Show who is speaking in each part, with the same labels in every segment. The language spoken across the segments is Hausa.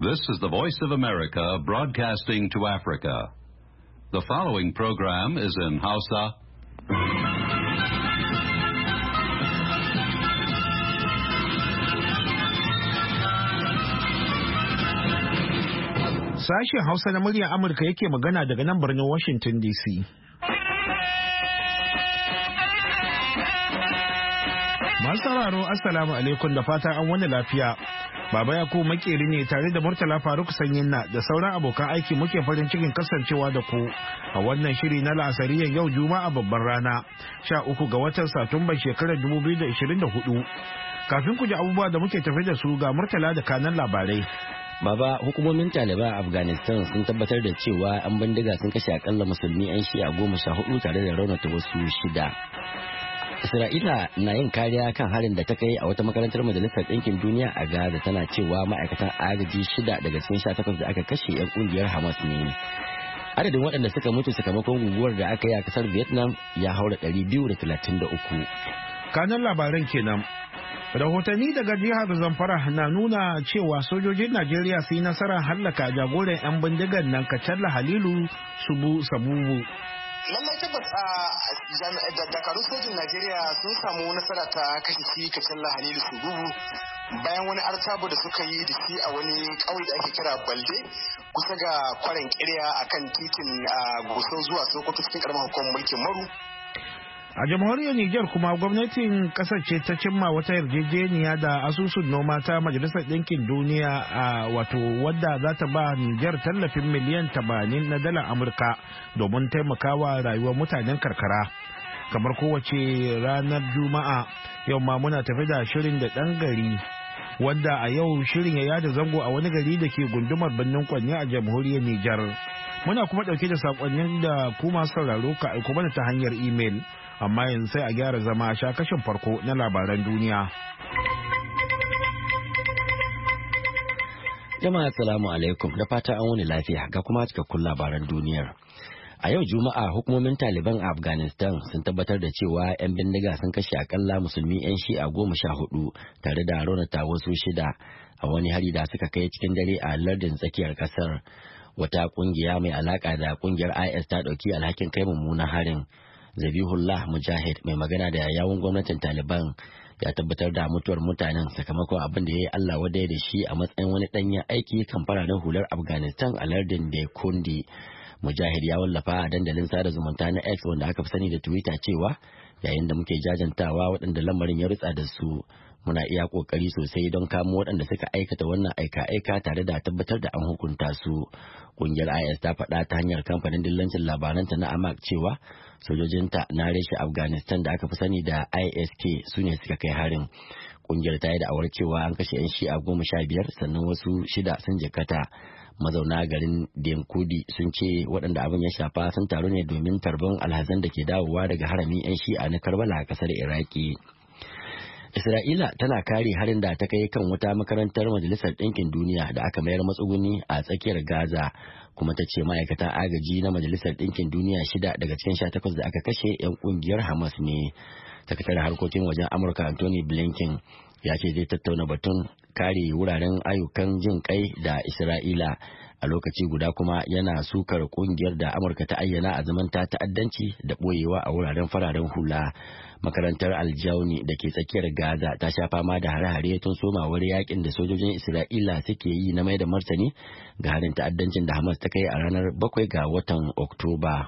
Speaker 1: This is the Voice of America broadcasting to Africa. The following program is in Hausa.
Speaker 2: Sashen Hausa na muryar Amurka yake magana daga nan birnin Washington DC. Masu sauraro Assalamu alaikum da fatan an wani lafiya. Baba Yakubu makeri ne tare da Murtala Faruk Sanyinna da sauran abokan aiki muke farin cikin kasancewa da ku a wannan shiri na la'asariyar yau Juma'a babbar rana 13 ga watan Satumba shekarar 2024. Kafin ku ji abubuwa da muke tafi da su ga Murtala da kanan labarai.
Speaker 3: Baba, hukumomin Taliban a Afghanistan sun tabbatar da cewa an bindiga sun kashe akalla musulmi 'yan shi'a 14 tare da raunata wasu 6. Isra'ila na yin kariya kan harin da ta kai a wata makarantar Majalisar Ɗinkin Duniya a Gaza, tana cewa ma'aikatan agaji 6 daga cikin 18 da aka kashe 'yan kungiyar Hamas ne. Adadin waɗanda suka mutu sakamakon guguwar da aka yi a kasar Vietnam ya haura 233.
Speaker 2: Kanan labaran kenan. Rahotanni daga jihar Zamfara na nuna cewa sojojin Najeriya su yi nasarar hallaka jagoran 'yan bindigar nan Kacalla Halilu Sabubu.
Speaker 4: Lallai tabbas a dakarun sojin Najeriya sun samu nasara ta kashe shi Kacalla Halilu Sabubu bayan wani artabu da suka yi da shi a wani ƙauye da ake kira Balde kusa ga kwarin kirya akan titin Gusau zuwa Sokoto cikin karamar hukumar mulkin Maru.
Speaker 2: A jamhuriyar Nijar kuma gwamnatin kasar ce ta cimma wata yarjejeniya da asusun noma ta Majalisar Ɗinkin Duniya wato wadda za ta ba Nijar tallafin miliyan 80 na dalar Amurka domin taimakawa rayuwar mutanen karkara. Kamar kowace ranar Juma'a yau ma muna tafi da shirin da ɗan gari wanda a yau shirin ya yada zango a wani gari da ke gundumar birnin Kwanne a jamhuriyar Nijar. Muna kuma ɗauke da saƙonnin da kuma sauraro ka aiko mana ta hanyar imel. Amma yanzu sai a gyara zama a sha kashin farko na labaran duniya.
Speaker 3: Jama'a assalamu alaikum da fata an wani lafiya ga kuma cikakkun labaran duniyar. A yau Juma'a hukumomin Taliban a Afghanistan sun tabbatar da cewa 'yan bindiga sun kashe akalla musulmi 'yan shi'a 14 tare da raunata wasu 6 a wani hari da suka kai cikin dare a lardin tsakiyar kasar. Wata kungiya mai alaka da kungiyar IS ta dauki alhakin kai mummunan harin. Zabihullah Mujahid mai magana da yawun gwamnatin Taliban ya tabbatar da mutuwar mutanen sakamakon abin da ya yi Allah wadai da shi a matsayin wani danyen aiki kan fararen hular Afghanistan a lardin da kundi. Mujahid ya wallafa a dandalin sada zumunta na X wanda aka fi sani da Twitter cewa yayin da muke jajantawa waɗanda lamarin ya rutsa da su muna iya kokari sosai don kamo waɗanda suka aikata wannan aika-aika tare da tabbatar da an hukunta su. Kungiyar IS ta faɗa ta hanyar kamfanin dillancin labaranta na Amaq cewa sojojinta na reshe Afghanistan da aka fi sani da ISK su ne suka kai harin. Kungiyar ta yi da'awar cewa an kashe 'yan shi'a 15 sannan wasu 6 sun jikkata. Mazauna garin Demkudi sun ce waɗanda abin ya shafa sun taru ne domin tarbin alhazan da ke dawowa daga haramin 'yan shi'a na Karbala a ƙasar Iraki. Isra'ila tana kare harin da ta kai kan wata makarantar Majalisar Ɗinkin Duniya da aka mayar matsuguni a tsakiyar Gaza, kuma ta ce ma'aikatan agaji na Majalisar Ɗinkin Duniya 6 daga cikin 18 da aka kashe 'yan ƙungiyar Hamas ne. Sakataren harkokin wajen Amurka Anthony Blinken ya ce zai tattauna batun kare wuraren ayyukan jin kai da Isra'ila a lokaci guda kuma yana sukar kungiyar da Amurka ta ayyana a zaman ta ta'addanci da boyewa a wuraren fararen hula. Makarantar Aljauni da ke tsakiyar Gaza ta sha fama da hare-hare tun somawar yakin da sojojin Isra'ila suke yi na mai da martani ga harin ta'addancin da Hamas ta kai a ranar 7 ga watan Oktoba.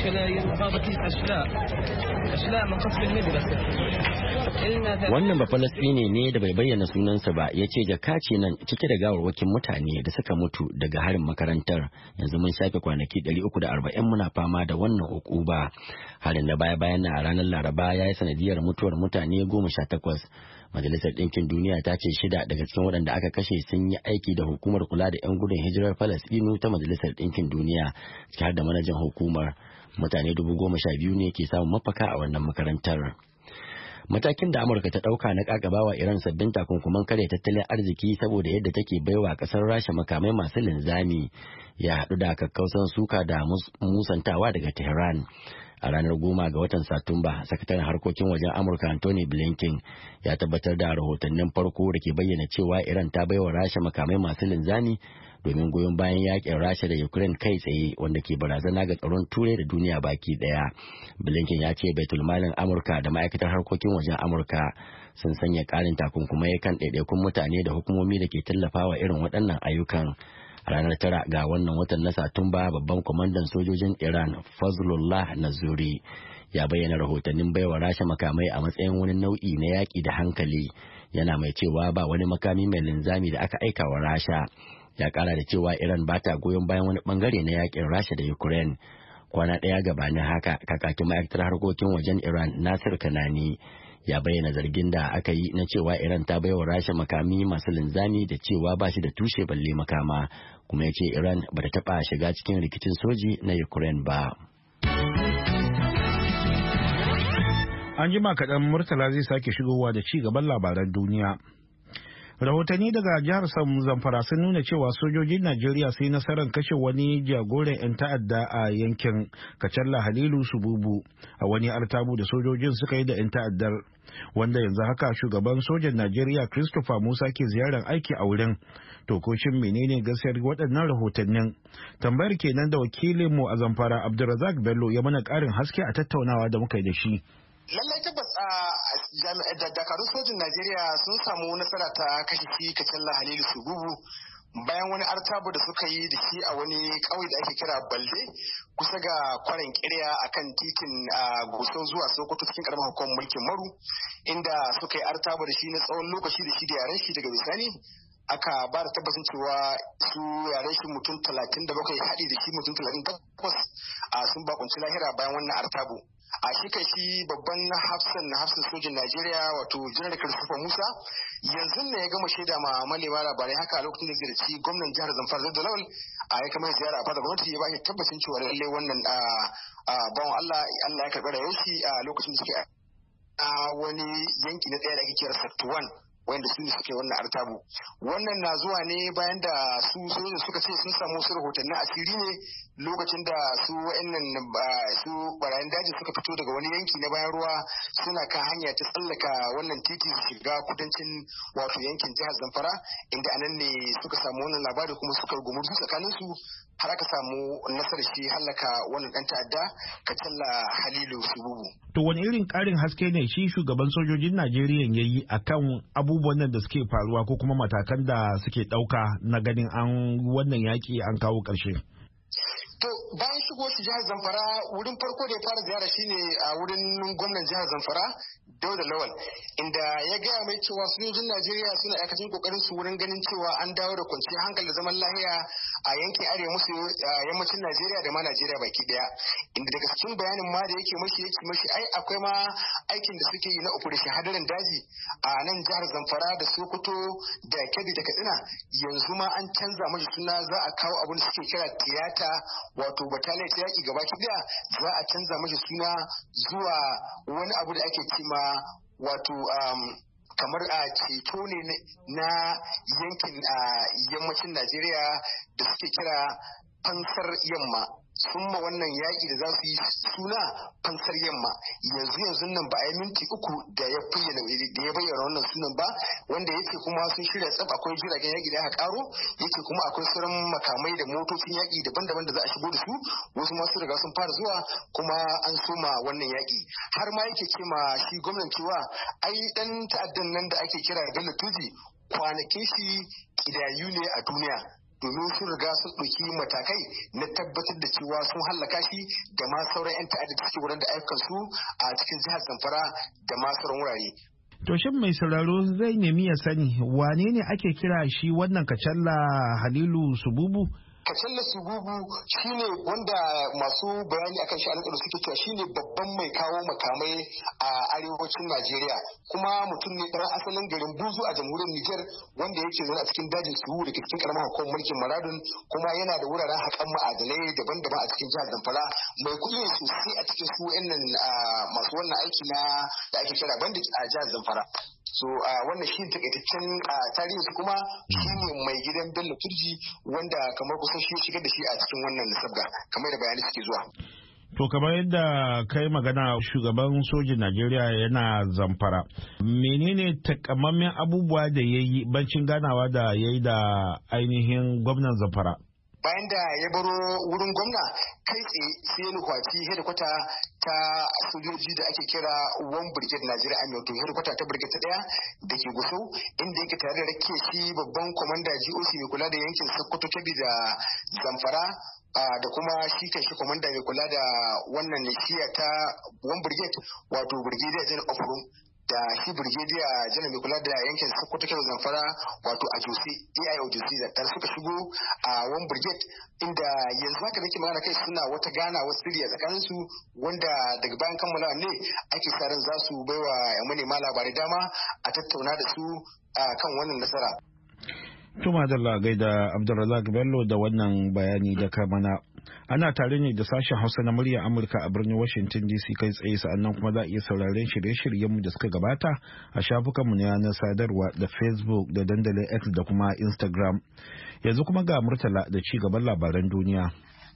Speaker 3: Wannan Bafalasɗini ne da bai bayyana sunansa ba ya ce jaka ce nan cike da gawarwakin mutane da suka mutu daga harin makarantar. Yanzu mun shafe kwanaki 340 muna fama da wannan ukuba. Harin da baya-bayan na a ranar Laraba ya yi sanadiyar mutuwar mutane 18. Majalisar Ɗinkin Duniya ta ce 6 daga cikin waɗanda aka kashe sun yi aiki da hukumar kula da 'yan gudun hijirar Falasɗinu ta Majalisar Ɗinkin Duniya, ciki har da manajan hukumar. Mutane 12,000 ne ke samun mafaka a wannan makarantar. Matakin da Amurka ta ɗauka na ƙaƙabawa Iran sabbin takunkuman kare tattalin arziki saboda yadda take baiwa ƙasar Rasha makamai masu linzami ya haɗu da kakkausan suka da musantawa daga Tehran. A ranar 10 ga watan Satumba, sakataren harkokin wajen Amurka Anthony Blinken ya tabbatar da rahotannin farko da ke bayyana cewa Iran ta baiwa Rasha makamai masu linzami domin goyon bayan yakin Rasha da Ukraine kai tsaye wanda ke barazana ga tsaron Turai da duniya baki daya. Blinken ya ce baitulmalin Amurka da ma'aikatar harkokin wajen Amurka sun sanya karin takunkumai kan ɗaiɗaikun mutane da hukumomi da ke tallafawa irin waɗannan ayyukan. A ranar 9 ga wannan watan na Satumba, babban kwamandan sojojin Iran Fazlullah Nazuri ya bayyana rahotannin baiwa Rasha makamai a matsayin wani nau'i na yaƙi da hankali, yana mai cewa ba wani makami mai linzami da aka aika wa Rasha. Ya ƙara da cewa Iran ba ta goyon bayan wani bangare na yaƙin Rasha da Ukraine. Kwana ɗaya gabanin haka, kakakin ma'aikatar harkokin wajen Iran Nasir Kanani ya bayyana zargin da aka yi na cewa Iran ta baiwa Rasha makami masu linzami da cewa ba shi da tushe balle makama, kuma ya ce Iran ba ta taɓa shiga cikin rikicin soji na Ukraine ba.
Speaker 2: An jima kaɗan Murtala zai sake shigowa da ci gaban labaran duniya. Rahotanni daga jihar Zamfara sun nuna cewa sojojin Najeriya sun yi nasarar kashe wani jagoran 'yan ta'adda a yankin Kacalla Halilu Sububu a wani artabu da sojojin suka yi da 'yan ta'addar, wanda yanzu haka shugaban sojan Najeriya Christopher Musa ke ziyarar aiki a wurin. To ko shin menene gaskiyar waɗannan rahotannin? Tambayar kenan da wakilinmu a Zamfara Abdulrazak Bello ya mana ƙarin haske a tattaunawa da muka yi da shi.
Speaker 4: Lallai tabbas a dakarun sojin Najeriya sun samu nasara ta kashe shi Kacalla Halilu Sububu bayan wani artabu da suka yi da shi a wani ƙauye da ake kira Balde kusa ga kwarin kirya akan titin Gusau zuwa Sokoto cikin karamar hukumar mulkin Maru, inda suka yi artabu da shi na tsawon lokaci da shi da yaren shi daga bisani aka ba da tabbacin cewa su yaren shi mutum 37 haɗi da shi mutum 38 sun bakunci lahira bayan wannan artabu. A shi kai shi babban hafsan sojin Najeriya wato Janar Christopher Musa yanzu ne ya gama shaida ma malema labarai haka a lokacin da ziyarci gwamnan jihar Zamfara Zadda Lawal a ya kama ziyara a fadar gwamnati ya ba shi tabbacin cewa lalle wannan bawan Allah ya karɓi rayuwar shi a lokacin da suke a wani yanki na ɗaya da ake kira Sector 1 wanda su ne suke wannan artabu. Wannan na zuwa ne bayan da su sojojin suka ce sun samu wasu rahotannin asiri ne lokacin da su wa'annan su barayin daji suka fito daga wani yanki na bayan ruwa suna kan hanya ta tsallaka wannan titi su shiga kudancin wato yankin jihar Zamfara, inda anan ne suka samu wannan labari kuma suka gumurzu tsakanin su har aka samu nasarar shi hallaka wannan dan ta'adda Kacalla Halilu Sububu.
Speaker 2: To wani irin karin haske ne shi shugaban sojojin Najeriya ya yi akan abubuwan nan da suke faruwa ko kuma matakan da suke ɗauka na ganin an wannan yaƙi an kawo ƙarshe?
Speaker 4: To bayan shigo shi jihar Zamfara wurin farko da ya fara ziyara shine a wurin gwamnan jihar Zamfara Dauda Lawal, inda ya gaya mai cewa sojojin Najeriya suna aikacin kokarin su wurin ganin cewa an dawo da kwanciyar hankali da zaman lahiya a yankin arewa maso yammacin Najeriya da ma Najeriya baki daya. Inda daga cikin bayanin ma da yake mashi ai akwai ma aikin da suke yi na operation hadarin daji a nan jihar Zamfara da Sokoto da Kebbi da Katsina, yanzu ma an canza mashi suna za a kawo abin da suke kira tiyata wato bataliyar ta yaki gaba daya za a canza mashi suna zuwa wani abu da ake cima wato kamar a ceto ne na yankin yammacin Najeriya da suke kira fansar yamma. Sun ma wannan yaƙi da za su yi suna fansar yamma. Yanzu nan ba a yi minti 3 da ya bayyana wannan sunan ba, wanda yake kuma sun shirya tsaf akwai jiragen yaƙi da aka karo, yake kuma akwai sauran makamai da motocin yaƙi daban-daban da za a shigo da su, wasu masu riga sun fara zuwa kuma an soma wannan yaƙi. Har ma yake ce ma shi gwamnan cewa ai dan ta'addan nan da ake kira Bello Turji kwanakin shi kidayu ne a duniya, domin sun riga sun ɗauki matakai na tabbatar da cewa sun hallaka shi da ma sauran 'yan ta'adda da suke wurin da ayyukan su a cikin jihar Zamfara da ma sauran wurare.
Speaker 2: To shin mai sauraro zai nemi ya sani wane ne ake kira shi wannan Kacalla Halilu Sububu?
Speaker 4: Kacalla Sububu shine wanda masu bayani akan shi da suke cewa shine babban mai kawo makamai a arewacin Najeriya, kuma mutum ne ɗan asalin garin Buzu a jamhuriyar Nijar wanda yake zaune a cikin dajin Subu da ke cikin karamar hukumar mulkin Maradun, kuma yana da wuraren haƙan ma'adanai daban-daban a cikin jihar Zamfara. Mai kuɗi ne sosai a cikin su wa'annan masu wannan aiki na da ake kira bandit a jihar Zamfara. So wannan shi takaitaccen tarihi su kuma shi ne mai gidan Bello Turji wanda kamar kusan shi shigar da shi a cikin wannan sabga kamar da bayanai suke zuwa.
Speaker 2: To kamar yadda kai magana shugaban sojin Najeriya yana Zamfara. Menene takamammen abubuwa da ya yi bancin ganawa da ya yi da ainihin gwamnan Zamfara?
Speaker 4: Bayan da ya baro wurin gwamna kai tsaye sai ya nufaci hedikwata ta sojoji da ake kira One Brigade Nigeria Army, wato hedikwata ta Brigade ta daya da ke Gusau, inda yake tare da rake shi babban kwamanda GOC mai kula da yankin Sokoto, Kebbi da Zamfara, da kuma shi kan shi kwamanda mai kula da wannan shiya ta One Brigade, wato Brigadier General of Rum, da shi Brigadier General mai kula da yankin Sokoto, Kebbi, Zamfara, wato Ajosi, AIO Ajosi, da tare suka shigo a One Brigade, inda yanzu haka nake magana kai suna wata gana wasu sirri a tsakanin su, wanda daga bayan kammala ne ake sa ran za su baiwa manema labarai dama a tattauna da su kan wannan nasara.
Speaker 2: Tuma da gaida Abdulrazak Bello da wannan bayani da ka mana. Ana tare ne da sashen Hausa na murya Amurka a birnin Washington DC kai tsaye, sa'annan kuma za a iya sauraren shirye-shiryenmu da suka gabata a shafukanmu na yanar sadarwa da Facebook da dandalin X da kuma Instagram. Yanzu kuma ga Murtala da ci gaban labaran duniya.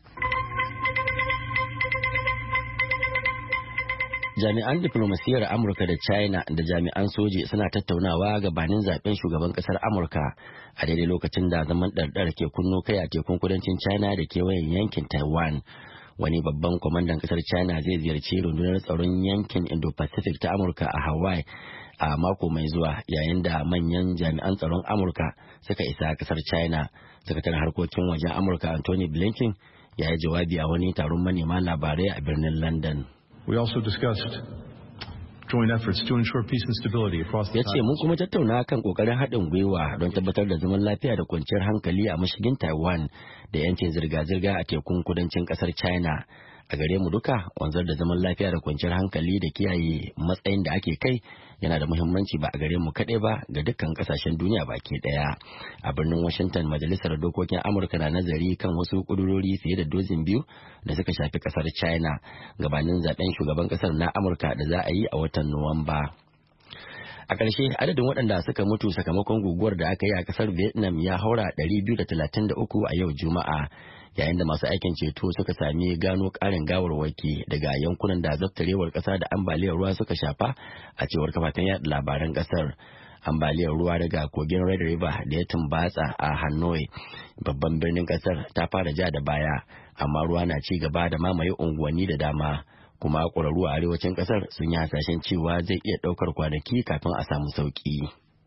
Speaker 3: Jami'an diflomasiyyar Amurka da China da jami'an soji suna tattaunawa gabanin zaben shugaban kasar Amurka a daidai lokacin da zaman ɗarɗar ke kunno kai a tekun kudancin China da kewayen yankin Taiwan. Wani babban kwamandan kasar China zai ziyarci rundunar tsaron yankin Indo-Pacific ta Amurka a Hawaii a mako mai zuwa, yayin da manyan jami'an tsaron Amurka suka isa kasar China. Sakataren harkokin wajen Amurka Anthony Blinken ya yi jawabi a wani taron manema labarai a birnin London.
Speaker 5: We also discussed joint efforts to ensure peace and stability across the
Speaker 3: Ya ce mun kuma tattauna kan kokarin haɗin gwiwa don tabbatar da zaman lafiya da kwanciyar hankali a mashigin Taiwan da yancin zirga-zirga a tekun kudancin ƙasar China. A gare mu duka, wanzar da zaman lafiya da kwanciyar hankali da kiyaye matsayin da ake kai yana da muhimmanci ba a gare mu kaɗai ba ga dukkan ƙasashen duniya baki ɗaya. A birnin Washington, Majalisar Dokokin Amurka na nazari kan wasu ƙudurori fiye da dozin biyu da suka shafi ƙasar China gabanin zaben shugaban ƙasar na Amurka da za a yi a watan Nuwamba. A ƙarshe, adadin waɗanda suka mutu sakamakon guguwar da aka yi a ƙasar Vietnam ya haura 233 a yau Juma'a, yayin da masu aikin ceto suka sami gano ƙarin gawarwaki daga yankunan da zaftarewar ƙasa da ambaliyar ruwa suka shafa, a cewar kafafen yaɗa labaran ƙasar. Ambaliyar ruwa daga kogin Red River da ya tumbatsa a Hanoi, babban birnin ƙasar, ta fara ja da baya, amma ruwa na ci gaba da mamaye unguwanni da dama. Kuma ƙwararru a arewacin ƙasar sun yi hasashen cewa zai iya ɗaukar kwanaki kafin a samu sauƙi.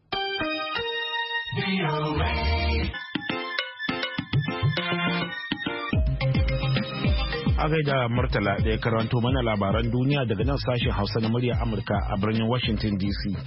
Speaker 2: A gaida Murtala da ya karanto mana labaran duniya daga nan sashen Hausa na murya Amurka a birnin Washington DC.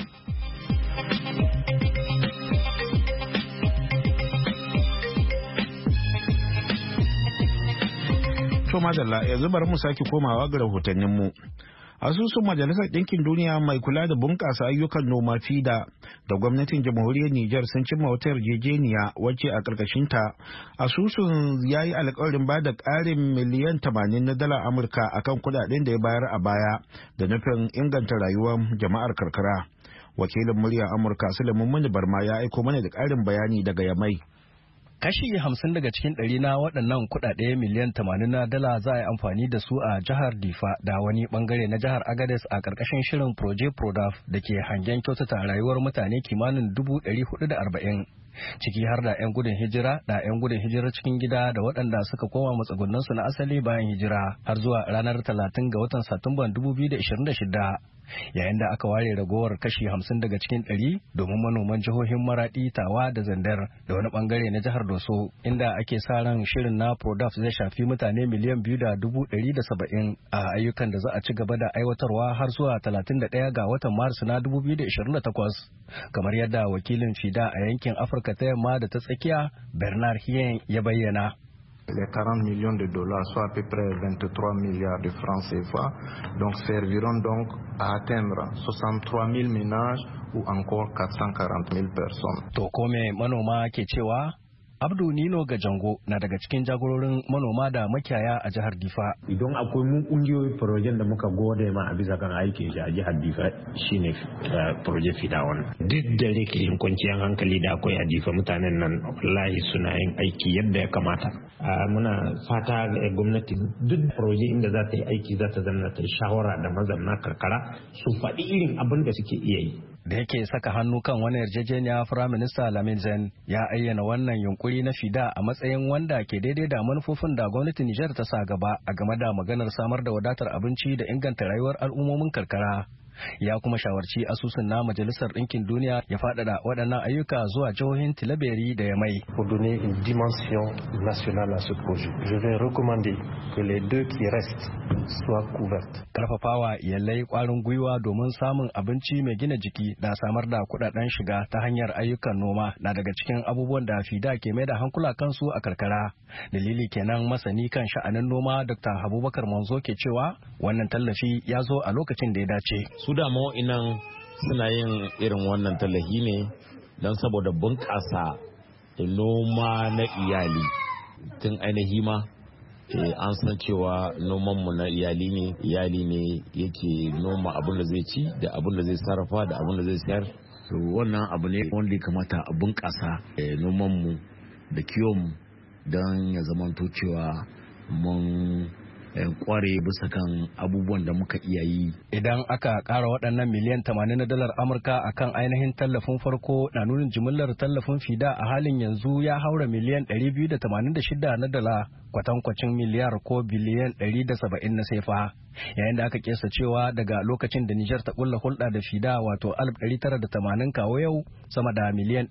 Speaker 2: To madalla, yanzu bari mu sake komawa ga rahotanninmu. Asusun Majalisar Ɗinkin Duniya mai kula da bunƙasa ayyukan noma FIDA da gwamnatin jamhuriyar Nijar sun cimma wata yarjejeniya wacce a ƙarƙashinta asusun ya yi alƙawarin ba da ƙarin miliyan 80 na dala Amurka akan kuɗaɗen da ya bayar a baya da nufin inganta rayuwar jama'ar karkara. Wakilin muryar Amurka Sulaiman Muni Barma ya aiko mana da ƙarin bayani daga Yamai.
Speaker 6: Kashi 50 daga cikin 100 na waɗannan kuɗaɗe miliyan 80 na dala za a yi amfani da su a jihar Difa da wani bangare na jihar Agadez a ƙarƙashin shirin Proje Prodaf da ke hangen kyautata rayuwar mutane kimanin 440. Ciki har da 'yan gudun hijira da 'yan gudun hijirar cikin gida da waɗanda suka koma matsugunansu na asali bayan hijira har zuwa ranar 30 ga watan Satumban 2026. Yayin da aka ware ragowar kashi 50 daga cikin 100 domin manoman jihohin Maradi, Tawa da Zandar da wani bangare na jihar Doso, inda ake sa ran shirin na Prodaf zai shafi mutane miliyan 2,170 a ayyukan da za a ci gaba da aiwatarwa har zuwa 31 ga watan Maris na 2028, kamar yadda wakilin FIDA a yankin Afirka ta Yamma da ta Tsakiya Bernard Hien ya bayyana.
Speaker 7: Les 40 millions de dollars, soit à peu près 23 milliards de francs CFA, donc serviront donc à atteindre 63 000 ménages ou encore 440 000 personnes.
Speaker 6: To kome manoma ke cewa? Abdu Nino Gajango na daga cikin jagororin manoma da makiyaya a jihar Difa.
Speaker 8: Idan akwai mun kungiyoyi projen da muka gode ma a bisa kan aikin shi a jihar Difa shine proje fida wannan. Duk da rikin kwanciyar hankali da akwai a Difa mutanen nan wallahi suna yin aiki yadda ya kamata. Muna fata ga gwamnati duk proje inda za ta yi aiki za ta zanna ta shawara da mazamna karkara su faɗi irin abin da suke iya yi.
Speaker 6: Da yake saka hannu kan wani yarjejeniya, Firaminista Lamin Zen ya ayyana wannan yunkuri na fida a matsayin wanda ke daidai da manufofin da gwamnatin Nijar ta sa gaba a game da maganar samar da wadatar abinci da inganta rayuwar al'ummomin karkara. Ya kuma shawarci asusun na Majalisar Ɗinkin Duniya ya faɗaɗa waɗannan ayyuka zuwa jihohin Tilaberi da Yamai.
Speaker 7: Pour donner une dimension nationale à ce projet, je vais recommander que les deux qui restent soient couvertes.
Speaker 6: Karfafawa iyalai ƙwarin gwiwa domin samun abinci mai gina jiki da samar da kuɗaɗen shiga ta hanyar ayyukan noma na daga cikin abubuwan da FIDA ke mai da hankula kansu a karkara. Dalili kenan masani kan sha'anin noma Dr. Abubakar Manzo ke cewa wannan tallafi ya zo a lokacin da ya dace.
Speaker 9: Su da inan suna yin irin wannan tallafi ne don saboda bunƙasa noma na iyali. Tun ainihi ma an san cewa nomanmu na iyali ne yake noma abin da zai ci da abin da zai sarrafa da abin da zai sayar. Wannan abu ne wanda ya kamata a bunƙasa nomanmu da kiwonmu don ya zamanto cewa mun kware bisa kan abubuwan da muka iya yi.
Speaker 6: Idan aka ƙara waɗannan miliyan 80 na dalar Amurka a kan ainihin tallafin farko na nunin jimillar tallafin fida a halin yanzu ya haura miliyan 286 na dala, kwatankwacin miliyar ko biliyan 170 na sefa. Yayin da aka kesa cewa daga lokacin da Nijar ta kulla hulɗa da fida wato 1980 kawo yau sama da miliyan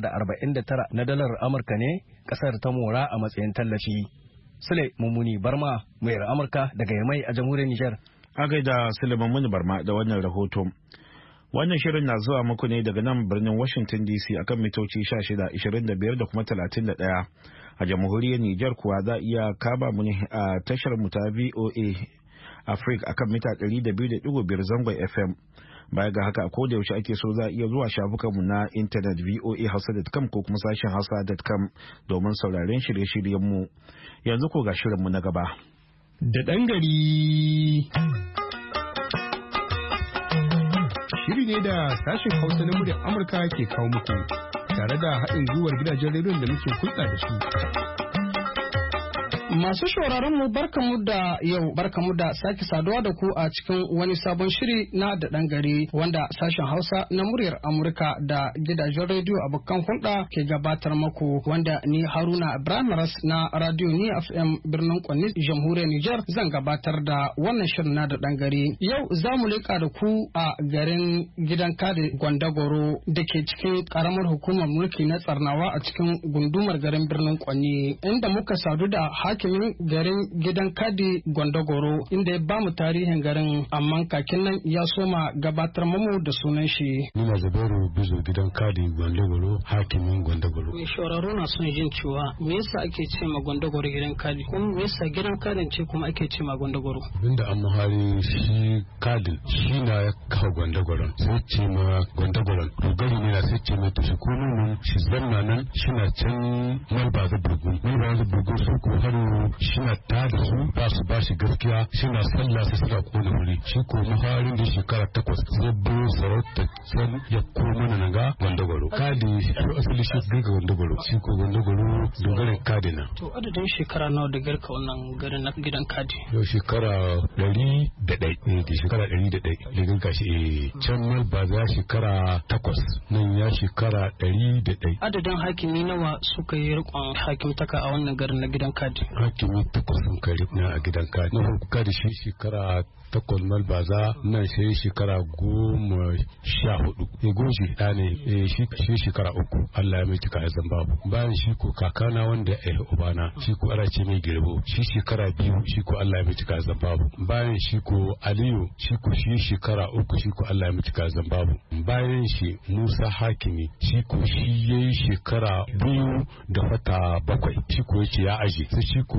Speaker 6: 949 na dalar Amurka ne ƙasar ta mora a matsayin tallafi. Sule Mummuni Barma, mayar Amurka daga Yamai a jamhuriyar Nijar.
Speaker 2: A gaida Sule Mummuni Barma da wannan rahoto. Wannan shirin na zuwa muku ne daga nan birnin Washington DC akan mitoci 16, 25 da kuma 31. A jamhuriyar Nijar kuwa za iya kaba mu ne a tashar mu ta VOA Africa akan mita 200.5 zangon FM. Baya ga haka ko da yaushe ake so za a iya zuwa shafukanmu na intanet voahausa.com ko kuma sashen hausa.com domin sauraren shirye-shiryenmu. Yanzu ko ga shirinmu na gaba.
Speaker 10: Da ɗan gari. Shiri ne da sashen Hausa na muryar Amurka ke kawo muku tare da haɗin gwiwar gidajen rediyon da muke hulɗa da su.
Speaker 11: Masu shauraron mu barkamu da sake saduwa da ku a cikin wani sabon shiri na da ɗan gari wanda sashen Hausa na muryar Amurka da gidajen rediyo abokan hulɗa ke gabatar maku, wanda ni Haruna Ibrahim Ras na Radio Ni FM birnin Kwanni jamhuriyar Nijar zan gabatar da wannan shirin na da ɗan gari. Yau za mu leƙa da ku a garin gidan kade Gwandagoro da ke cikin ƙaramar hukumar mulki na Tsarnawa a cikin gundumar garin birnin Kwanni, inda muka sadu da hakimin garin gidan kadi Gwandagoro inda ya bamu tarihin garin, amma kakin nan ya soma gabatar mamu da sunan shi.
Speaker 12: Nina Zubairu Bizo gidan kadi Gwandagoro, hakimin Gwandagoro.
Speaker 11: Mai shawararru na son jin cewa me yasa ake ce ma Gwandagoro gidan kadi, kuma me yasa gidan kadin ce kuma ake ce ma Gwandagoro?
Speaker 12: Abinda an muhari shi kadin shi na ya kawo Gwandagoron, sai ce ma Gwandagoron dogari ne na sai ce mai to shi kuma nan shi zanna nan shi na can Malbaza Burgun su ko har shina ta da su ba shi gaskiya, shina sallah sai suka kona wuri. Shi ko maharin da shekara 8 sai biyo sarauta san ya koma nan ga Gwandagoro. Kadi asali shi ga Gwandagoro, shi ko Gwandagoro dogarin kadi na.
Speaker 11: To adadin shekara nawa da garka wannan garin na gidan kadi?
Speaker 12: Yau shekara 101 da shekara 101 da garka shi can mal ba za shekara 8 nan ya shekara 101.
Speaker 11: Adadin hakimi nawa suka yi rikon hakimtaka a wannan garin na gidan kadi?
Speaker 12: Hakimi 8 sun kai na a gidan kadi. Na farko kadi shi shekara 8 mal ba za nan sai shekara 14. Ya goji ɗane shi shekara 3 Allah ya mai tuka a Zimbabwe. Bayan shi ko kakana wanda ya ubana shi ko ana ce mai girbo shi shekara 2 shi ko Allah ya mai tuka a Zimbabwe. Bayan shi ko Aliyu shi ko shi shekara 3 shi ko Allah ya mai tuka a Zimbabwe. Bayan shi Musa Hakimi shi ko shi yayi shekara 2 da wata 7 shi ko yace ya aje sai shi ko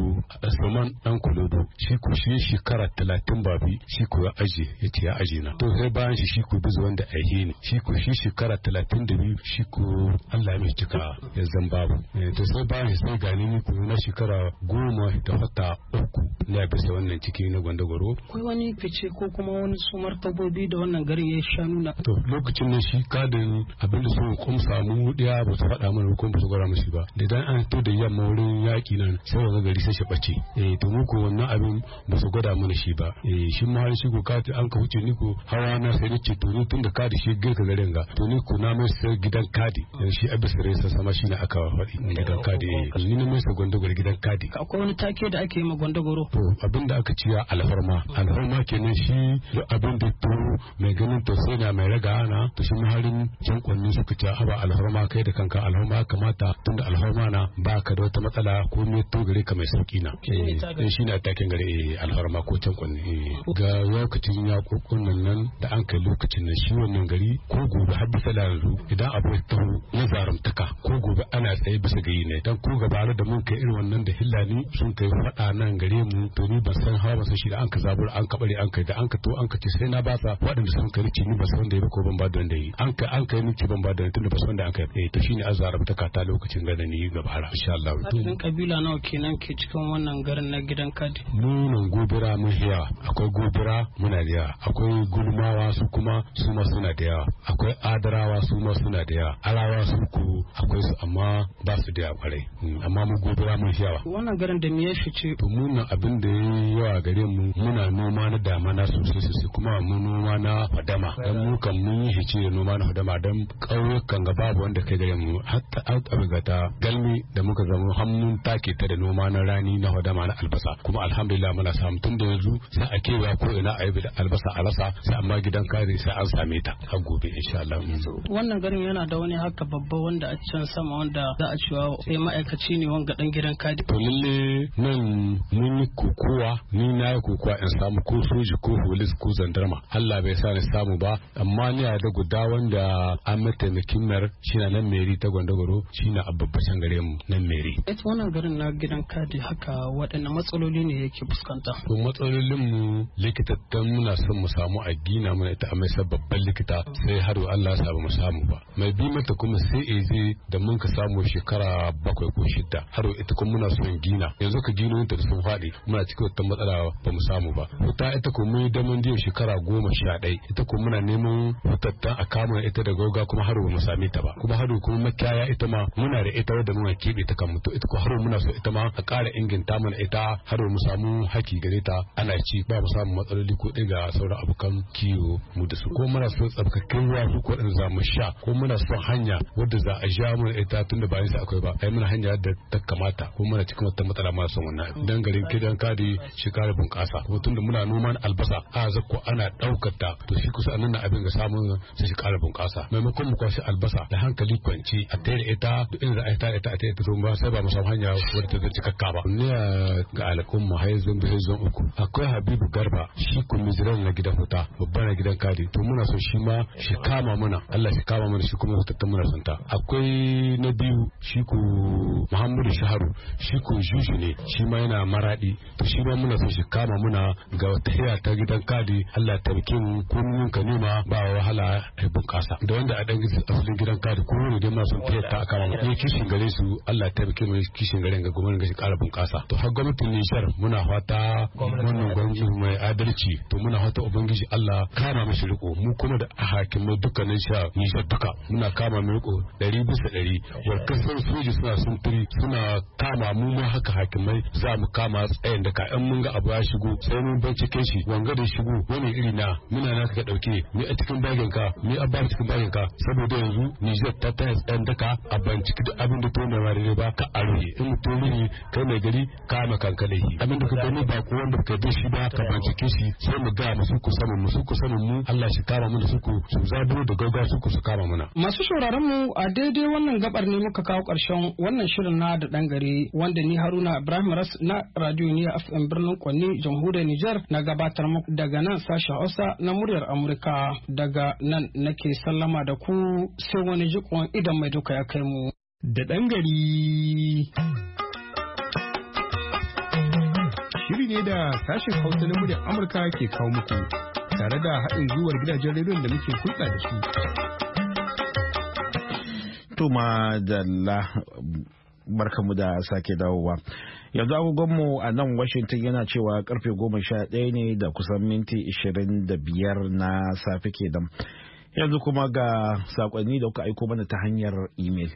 Speaker 12: Saman dan Kulodo shi ko shi shekara 30 babi shi ko ya aje yace ya aje na to sai bayan shi ko bizu wanda aihe ne shi ko shi shekara 32 shi ko Allah ya mai cika ya zan babu to sai bayan sai gani ni ko na shekara 10 da wata 3 na bisa wannan ciki na Gwandagoro.
Speaker 11: Akwai wani fice ko kuma wani sumar tabobi da wannan garin ya sha nuna?
Speaker 12: To lokacin nan shi kadin abinda sun kumsa mu diya ba su faɗa mana ko ba su gwara musu ba da dan an to da yamma wurin yaki nan sai ga gari sai shi bace to mu ko wannan abin ba su gwada mana shi ba shi ma har shi ko kati an ka wuce ni ko hawa na sai ni ce to ni tun da kadi shi girka garin ga to ni ko na mai sai gidan kadi shi abisare sa sama shine aka faɗi gidan kadi ni na mai sai Gwandagoro gidan kadi.
Speaker 11: Akwai wani take da ake yi ma Gwandagoro?
Speaker 12: To abinda aka ciya alfarma kenan shi abin da to mai ganin to sai na mai raga ana to shi maharin can kwanni suka ce aba alfarma kai da kanka alfarma kamata tunda alfarma na baka da wata matsala ko me to gare ka mai sauki na shi ne atakin gare alfarma ko can kwanni ga lokacin ya kokunan nan da an kai lokacin nan shi wannan gari ko gobe har bisa lalu idan abu ya taho na zaramtaka ko gobe ana tsaye bisa gayi ne dan ko gaba da mun kai irin wannan da hillani sun kai fada nan gare mu to ni ban san hawa ba san shi da an ka zabura an ka bare an kai da an ka to an ka ce sai na ba sa waɗanda sun kai ni ba san da ya ko ban ba da wanda yi an kai ni ce ban ba da tunda ba san da an kai to shine azara ta kata lokacin gada ni gabara insha Allah.
Speaker 11: Adadin kabila nawa kenan ke cikin wannan garin na gidan kadi?
Speaker 12: Mu nan gobira mun yawa akwai gobira muna da yawa akwai gulmawa su kuma su ma suna da yawa akwai adarawa su ma suna da yawa arawa su ku akwai su amma ba su da yawa kwarai amma mu gobira mun yawa.
Speaker 11: Wannan garin da me ya fice?
Speaker 12: To mu nan abin da yayi yawa gare mu muna noma na damana sosai kuma mu noma na hadama dan mu kan mun yi hice da noma na hadama dan ƙauyukan ga babu wanda kai gare mu hatta abiga ta galmi da muka zama hannun take ta da noma na rani na hadama na albasa kuma alhamdulillah muna samu tun da yanzu sai a kewa ko ina a yi da albasa a rasa sai amma gidan kare sai an same ta har gobe insha Allah.
Speaker 11: Wannan garin yana da wani haka babba wanda a can sama wanda za a cewa sai ma'aikaci ne wanga dan gidan kadi.
Speaker 12: To lalle nan mun yi kokowa ni na yi kokowa in samu ko soji ko polis ko zandarma Allah bai sa ni samu ba amma ni da guda wanda an mataimakin nar shi na nan meri ta Gwandagoro shi na ababbacin gare mu nan meri.
Speaker 11: Ita wannan garin na gidan kadi haka waɗanne matsaloli ne yake fuskanta?
Speaker 12: To matsalolin mu likitattan muna son mu samu a gina mana ita a mai babban likita sai har Allah ya sa mu samu ba. Mai bi mata kuma sai eze da mun ka samu shekara 7 ko 6 har ita kuma muna son gina yanzu ka gino ta sun faɗi muna cikin wata matsala ba mu samu ba. Ta ita ko mun da mun shekara 11 ita ko muna neman hutatta a kama ita da gauga kuma har ba mu same ta ba kuma har kuma makiyaya ita ma muna da ita wadda muna kebe ta kan mutu ita ko har muna so ita ma a ƙara inganta mana ita har mu samu haki gare ta ana ci ba mu samu matsaloli ko ga sauran abokan kiwo mu da su ko muna so tsarkaken ruwa su ko za mu sha ko muna son hanya wadda za a ja mana ita tunda ba yin sa akwai ba ai muna hanya da ta kamata ko muna cikin wata matsala ma son wannan dan garin kidan kadi shekara bunƙasa ko tunda muna noman albasa a zakko ana daukar ta to shi kusa nan abin ga samun sai shi ƙara bunƙasa maimakon mu kwashi albasa da hankali kwanci a tare ita duk inda a tare ita a tare ita to ba sai ba mu samu hanya wadda ta cikakka ba ne ga al'umma haizun bizon uku akwai Habibu Garba shi ku mijiran na gidan huta babban na gidan kadi to muna so shi ma shi kama mana Allah shi kama mana shi kuma hutatta muna santa akwai na biyu shi ku Muhammadu Shaharu shi ku Juju ne shi ma yana maradi to shi ma muna so shi kama muna ga wata hira ta gidan kadi Allah ya tabbake mu ko mun ka nema ba wahala ya bunƙasa da wanda a dan asalin gidan kadi ko ne dai ma sun tayar ta kama ne kishin gare su Allah ya tabbake mu kishin gare ga gwamnati ga shi ƙara bunƙasa to har gwamnatin Nijar muna fata wannan gwamnati mai adalci to muna fata ubangiji Allah kama mishi riko mu kuma da hakimai dukkanin sha Nijar duka muna kama mu riko 100% warkasar soji suna sunturi suna kama mu ma haka hakimai za mu kama tsayin da ka in mun ga abu ya shigo sai mun bincike shi wanga da shigo wani iri na muna na ka dauke ni a cikin bagin ka ni a ba cikin bagin ka saboda yanzu Nijar ta taya tsayin daka a bincike duk abin da to na mare ba ka aruye in mutum ne kai mai gari kama kankale abin da ka gani ba ko wanda ka bi shi ba ka bincike shi sai mu ga musu ku sanin mu Allah shi kama mu da su zaburo da gauga su kama mana.
Speaker 11: Masu sauraron mu a daidai wannan gabar ne muka kawo ƙarshen wannan shirin na da ɗan gari wanda ni Haruna Ibrahim Ras na Radio Niya FM birnin Kwanni jamhuriyar Nijar na gabatar muku daga nan sashen Hausa na muryar Amurka daga nan nake sallama da ku sai wani jikon idan mai duka ya kai mu.
Speaker 10: Da ɗan gari. ne da sashen Hausa na muryar Amurka ke kawo muku tare da haɗin gwiwar gidajen rediyon da muke hulɗa da su.
Speaker 2: Tuma da barkamu da sake dawowa. Yanzu agogonmu a nan Washington yana cewa karfe 11 ne da kusan minti 25 na safe kenan. Yanzu kuma ga sakonni da kuka aiko mana ta hanyar email.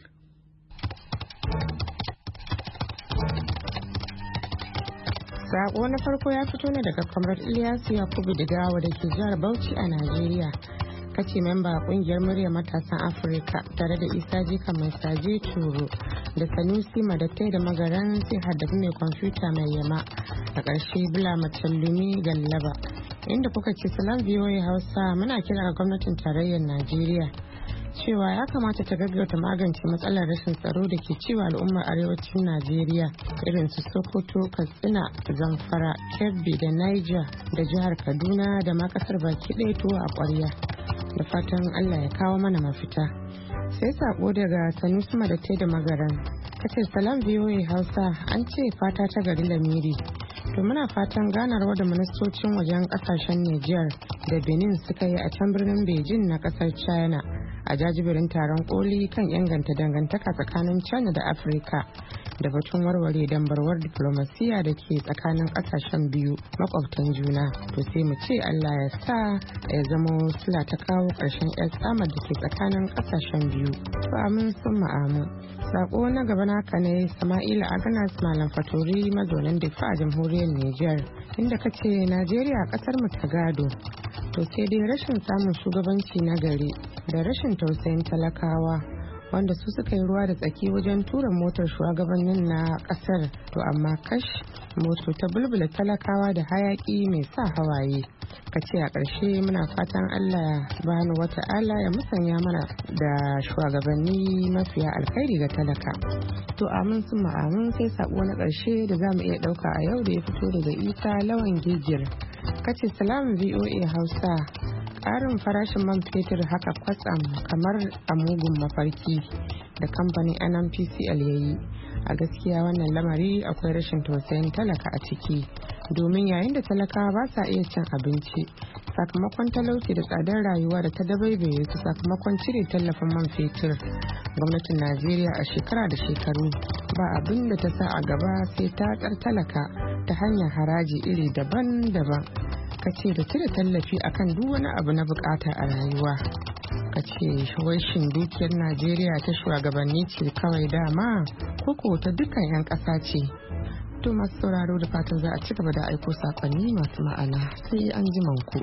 Speaker 13: Sako na farko ya fito ne daga Comrade Ilyasu Yakubu Digawa da ke jihar Bauchi a Najeriya. Kace memba kungiyar murya matasan Afirka tare da Isa Jika mai saje Turo da Sanusi Madattai da Magaran sai haddabi mai kwamfuta mai yama a ƙarshe Bula Matallumi Gallaba. Inda kuka ce salam VOA Hausa muna kira ga gwamnatin tarayyar Najeriya cewa ya kamata ta gaggauta magance matsalar rashin tsaro da ke ciwa al'ummar arewacin Najeriya irin su Sokoto, Katsina, Zamfara, Kebbi da Niger da jihar Kaduna da ma kasar baki ɗaya tuwo a ƙwarya. Da fatan Allah ya kawo mana mafita. Sai sako daga Sanusi Madattai da Magaran. Kace salam VOA Hausa an ce fata ta gari lamiri. To muna fatan ganarwa da ministocin wajen kasashen Niger da Benin suka yi a can birnin Beijing na kasar China a jajibirin taron koli kan inganta dangantaka tsakanin China da Afirka da batun warware dambarwar diplomasiya da ke tsakanin kasashen biyu makwabtan juna. To sai mu ce Allah ya sa ya zama sila ta kawo ƙarshen 'yan tsamar da ke tsakanin kasashen biyu. To amin sun ma'amu. Sako na gaba naka ne Sama'ila Aganas Malam Fatori mazaunin Difa a jamhuriyar Niger inda kace Najeriya kasar mu ta gado. To sai dai rashin samun shugabanci na gari da rashin tausayin talakawa wanda su suka yi ruwa da tsaki wajen tura motar shugabannin na kasar. To amma kash moto ta bulbula talakawa da hayaki mai sa hawaye. Kace a ƙarshe muna fatan Allah subhanahu wata'ala ya musanya mana da shugabanni mafiya alkhairi ga talaka. To amin sun ma'amin. Sai sako na ƙarshe da za mu iya ɗauka a yau da ya fito daga Isa Lawan Gijir. Kace salam VOA Hausa. Ƙarin farashin man fetur haka kwatsam kamar a mugun mafarki da kamfanin NNPCL ya yi. A gaskiya wannan lamari akwai rashin tausayin talaka a ciki. Domin yayin da talakawa ba sa iya cin abinci sakamakon talauci da tsadar rayuwa da ta dabaibaye su sakamakon cire tallafin man fetur, gwamnatin Najeriya a shekara da shekaru ba abin da ta sa a gaba sai ta tsar talaka ta hanyar haraji iri daban-daban. Kace da cire tallafi akan duk wani abu na bukata a rayuwa. Kace shin dukiyar Najeriya ta shugabanni ce kawai dama koko ta dukkan 'yan ƙasa ce. To masu sauraro da fatan za a ci gaba da aiko sakonni masu ma'ana sai an ji manku.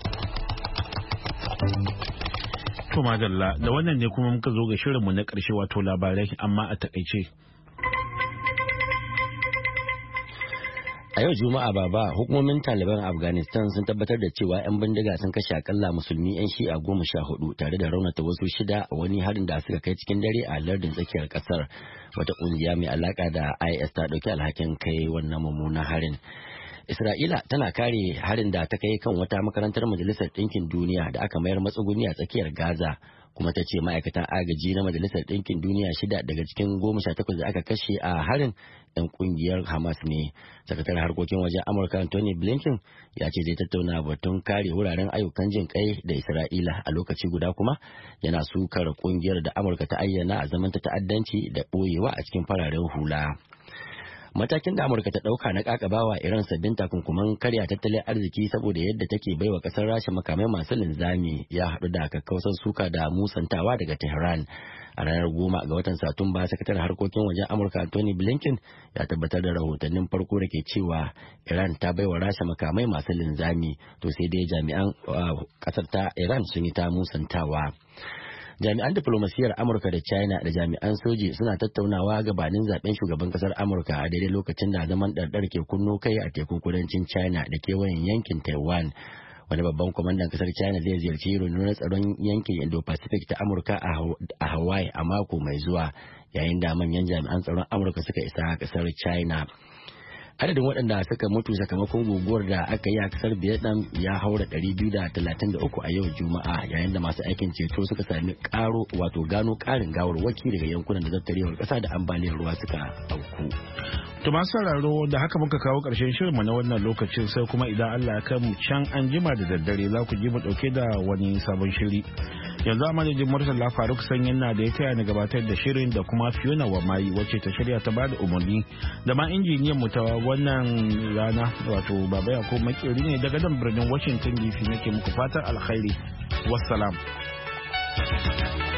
Speaker 2: To madalla da wannan ne kuma muka zo ga shirinmu na ƙarshe wato labarai amma a takaice.
Speaker 3: A yau Juma'a Baba, hukumomin Taliban Afghanistan sun tabbatar da cewa 'yan bindiga sun kashe akalla musulmi 'yan shi'a 14 tare da raunata wasu 6 a wani harin da suka kai cikin dare a lardin tsakiyar kasar. Wata kungiya mai alaka da IS ta dauki alhakin kai wannan mummunan harin. Isra'ila tana kare harin da ta kai kan wata makarantar Majalisar Ɗinkin Duniya da aka mayar matsuguni a tsakiyar Gaza. Kuma ta ce ma'aikatan agaji na Majalisar Ɗinkin Duniya 6 daga cikin 18 da aka kashe a harin 'yan kungiyar Hamas ne. Sakataren harkokin wajen Amurka Anthony Blinken ya ce zai tattauna batun kare wuraren ayyukan jin kai da Isra'ila a lokaci guda kuma yana sukar kungiyar da Amurka ta ayyana a zaman ta ta'addanci da ɓoyewa a cikin fararen hula. Matakin da Amurka ta ɗauka na ƙaƙabawa Iran sabbin takunkuman karya tattalin arziki saboda yadda take baiwa ƙasar Rasha makamai masu linzami ya haɗu da kakkausar suka da musantawa daga Tehran. A ranar 10 ga watan Satumba, sakataren harkokin wajen Amurka Anthony Blinken ya tabbatar da rahotannin farko da ke cewa Iran ta baiwa Rasha makamai masu linzami, to sai dai jami'an ƙasar ta Iran sun yi ta musantawa. Jami'an diplomasiyar Amurka da China da jami'an soji suna tattaunawa gabanin zaben shugaban kasar Amurka a daidai lokacin da zaman ɗarɗar ke kunno kai a tekun kudancin China da kewayen yankin Taiwan. Wani babban kwamandan kasar China zai ziyarci rundunar tsaron yankin Indo-Pacific ta Amurka a Hawaii a mako mai zuwa, yayin da manyan jami'an tsaron Amurka suka isa kasar China. adadin waɗanda suka mutu sakamakon guguwar da aka yi a kasar Vietnam ya haura 233 a yau Juma'a, yayin da masu aikin ceto suka sami gano ƙarin gawarwaki daga yankunan da zartarewar ƙasa da ambaliyar ruwa suka auku.
Speaker 2: To masu sauraro da haka muka kawo ƙarshen shirinmu na wannan lokacin, sai kuma idan Allah ya kai mu can an jima da daddare za ku ji mu ɗauke da wani sabon shiri. Yanzu a madadin Murtala Faruk Sanyin na da ya taya ni gabatar da shirin da kuma Fiona Wamai wacce ta shirya ta bada umarni da ma injiniyan mu ta wannan rana wato Baba Yakubu Makeri ne daga nan birnin Washington DC nake muku fatan alkhairi. Wassalam.